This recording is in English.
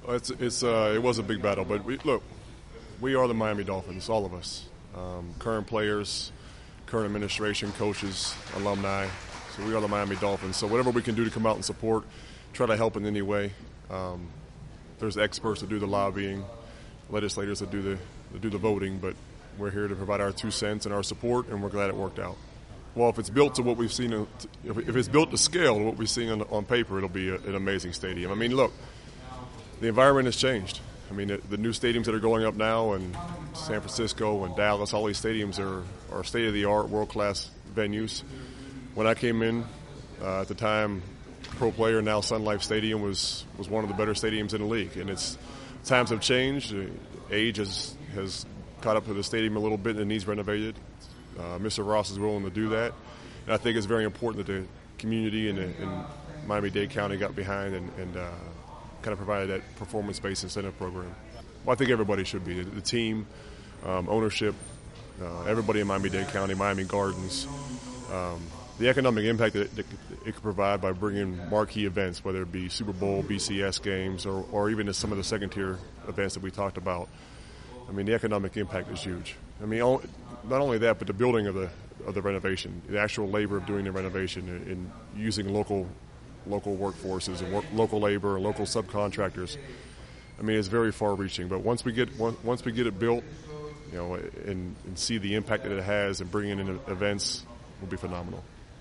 It was a big battle, but we are the Miami Dolphins, all of us, current players, current administration, coaches, alumni. So we are the Miami Dolphins. So whatever we can do to come out and support, try to help in any way. There's experts that do the lobbying, legislators that do the voting, but we're here to provide our 2 cents and our support, and we're glad it worked out. Well, if it's built to what we've seen, if it's built to scale to what we've seen on paper, it'll be an amazing stadium. I mean, look, the environment has changed. I mean, the new stadiums that are going up now in San Francisco and Dallas, all these stadiums are state-of-the-art, world-class venues. When I came in, at the time, Pro Player, now Sun Life Stadium, was one of the better stadiums in the league. And times have changed. Age has caught up to the stadium a little bit and it needs renovated. Mr. Ross is willing to do that. And I think it's very important that the community and Miami-Dade County got behind and kind of provided that performance-based incentive program. Well, I think everybody should be. The team, ownership, everybody in Miami-Dade County, Miami Gardens. The economic impact that it could provide by bringing marquee events, whether it be Super Bowl, BCS games, or even some of the second-tier events that we talked about. I mean, the economic impact is huge. I mean, not only that, but the building of the renovation, the actual labor of doing the renovation and using local workforces and local labor and local subcontractors. I mean, it's very far-reaching. But once we get it built, and see the impact that it has and bringing in events, will be phenomenal.